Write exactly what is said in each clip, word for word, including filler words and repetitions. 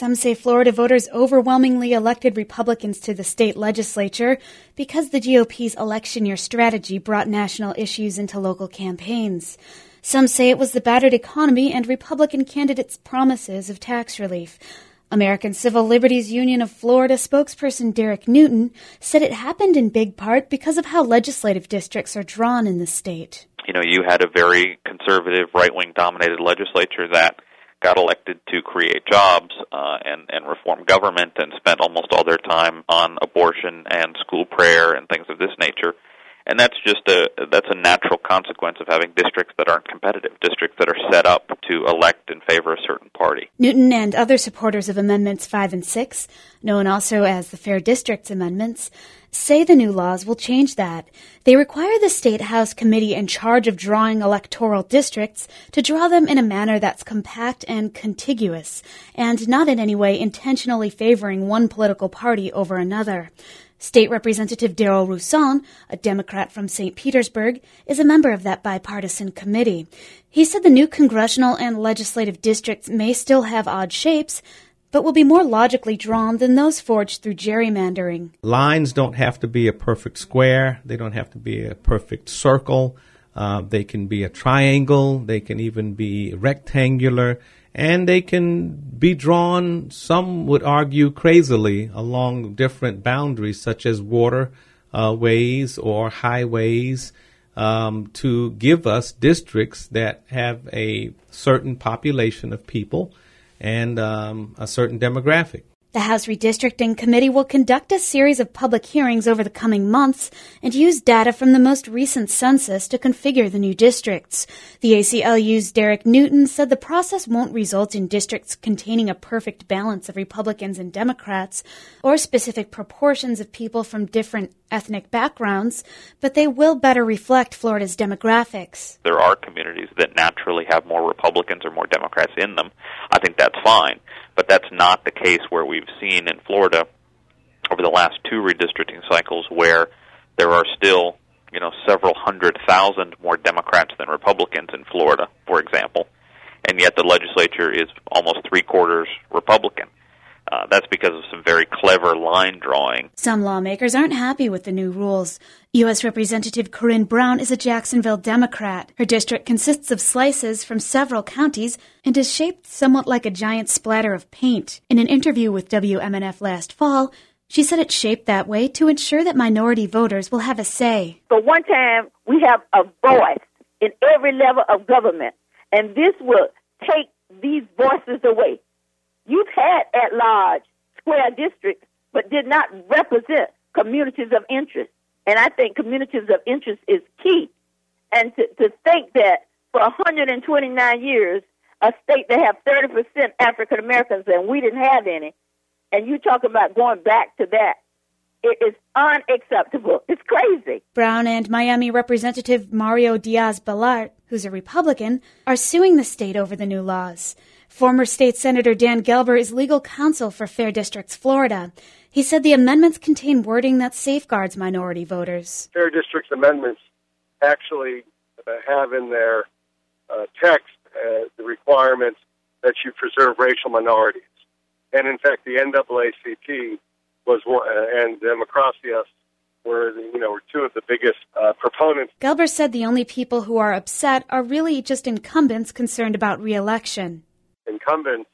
Some say Florida voters overwhelmingly elected Republicans to the state legislature because the G O P's election year strategy brought national issues into local campaigns. Some say it was the battered economy and Republican candidates' promises of tax relief. American Civil Liberties Union of Florida spokesperson Derek Newton said it happened in big part because of how legislative districts are drawn in the state. You know, you had a very conservative, right-wing dominated legislature that got elected to create jobs uh, and, and reform government and spent almost all their time on abortion and school prayer and things of this nature. And that's just a that's a natural consequence of having districts that aren't competitive, districts that are set up to elect in favor of a certain party. Newton and other supporters of Amendments five and six, known also as the Fair Districts Amendments, say the new laws will change that. They require the State House committee in charge of drawing electoral districts to draw them in a manner that's compact and contiguous, and not in any way intentionally favoring one political party over another. State Representative Darryl Roussan, a Democrat from Saint Petersburg, is a member of that bipartisan committee. He said the new congressional and legislative districts may still have odd shapes, but will be more logically drawn than those forged through gerrymandering. Lines don't have to be a perfect square. They don't have to be a perfect circle. Uh, they can be a triangle. They can even be rectangular. And they can be drawn, some would argue crazily, along different boundaries, such as waterways uh, or highways, um, to give us districts that have a certain population of people and um, a certain demographic. The House Redistricting Committee will conduct a series of public hearings over the coming months and use data from the most recent census to configure the new districts. The A C L U's Derek Newton said the process won't result in districts containing a perfect balance of Republicans and Democrats or specific proportions of people from different ethnic backgrounds, but they will better reflect Florida's demographics. There are communities that naturally have more Republicans or more Democrats in them. I think that's fine. But that's not the case where we've seen in Florida over the last two redistricting cycles where there are still, you know, several hundred thousand more Democrats than Republicans in Florida, for example, and yet the legislature is almost three-quarters Republican. Uh, that's because of some very clever line drawing. Some lawmakers aren't happy with the new rules. U S Representative Corinne Brown is a Jacksonville Democrat. Her district consists of slices from several counties and is shaped somewhat like a giant splatter of paint. In an interview with W M N F last fall, she said it's shaped that way to ensure that minority voters will have a say. For one time, we have a voice in every level of government, and this will take these voices away. You've had at-large square districts, but did not represent communities of interest. And I think communities of interest is key. And to, to think that for one hundred twenty-nine years, a state that have thirty percent African Americans and we didn't have any, and you talk about going back to that, it is unacceptable. It's crazy. Brown and Miami Representative Mario Diaz-Balart, who's a Republican, are suing the state over the new laws. Former State Senator Dan Gelber is legal counsel for Fair Districts Florida. He said the amendments contain wording that safeguards minority voters. Fair Districts amendments actually uh, have in their uh, text uh, the requirement that you preserve racial minorities. And in fact, the N double A C P was one, uh, and Democracia were, you know, were two of the biggest uh, proponents. Gelber said the only people who are upset are really just incumbents concerned about re-election. Incumbents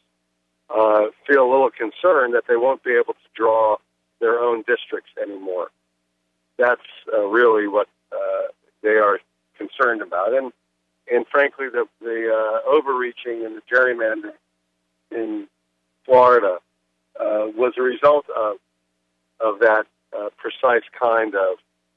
uh, feel a little concerned that they won't be able to draw their own districts anymore. That's uh, really what uh, they are concerned about. And, and frankly, the, the uh, overreaching and the gerrymandering in Florida uh, was a result of of that uh, precise kind of,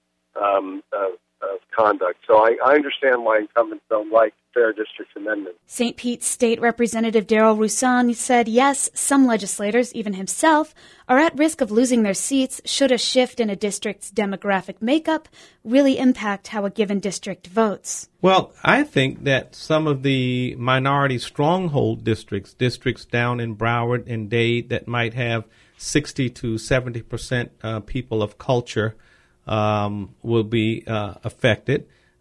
um, of, of conduct. So I, I understand why incumbents don't like Fair Districts Amendment. Saint Pete's State Representative Darryl Roussan said, yes, some legislators, even himself, are at risk of losing their seats should a shift in a district's demographic makeup really impact how a given district votes. Well, I think that some of the minority stronghold districts, districts down in Broward and Dade that might have sixty to seventy percent uh, people of culture um, will be uh, affected.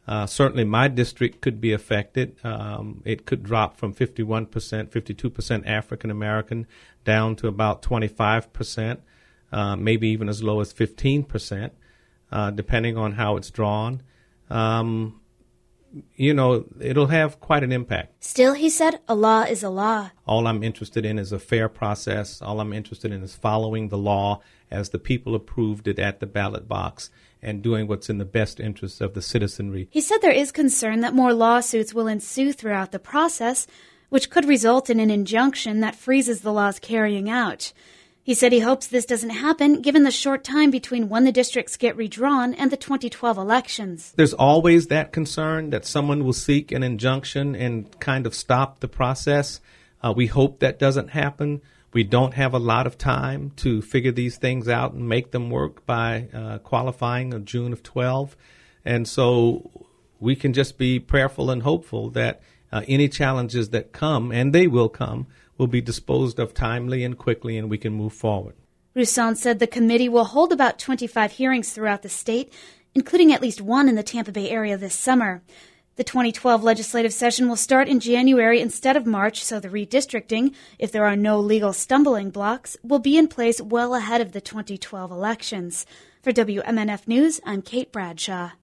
Uh, certainly my district could be affected. Um, it could drop from fifty-one percent, fifty-two percent African American down to about twenty-five percent, uh, maybe even as low as fifteen percent, uh, depending on how it's drawn. Um, you know, it'll have quite an impact. Still, he said, a law is a law. All I'm interested in is a fair process. All I'm interested in is following the law as the people approved it at the ballot box and doing what's in the best interest of the citizenry. He said there is concern that more lawsuits will ensue throughout the process, which could result in an injunction that freezes the law's carrying out. He said he hopes this doesn't happen given the short time between when the districts get redrawn and the twenty twelve elections. There's always that concern that someone will seek an injunction and kind of stop the process. Uh, we hope that doesn't happen. We don't have a lot of time to figure these things out and make them work by uh, qualifying of June of twelve. And so we can just be prayerful and hopeful that uh, any challenges that come, and they will come, will be disposed of timely and quickly, and we can move forward. Roussan said the committee will hold about twenty-five hearings throughout the state, including at least one in the Tampa Bay area this summer. The twenty twelve legislative session will start in January instead of March, so the redistricting, if there are no legal stumbling blocks, will be in place well ahead of the twenty twelve elections. For W M N F News, I'm Kate Bradshaw.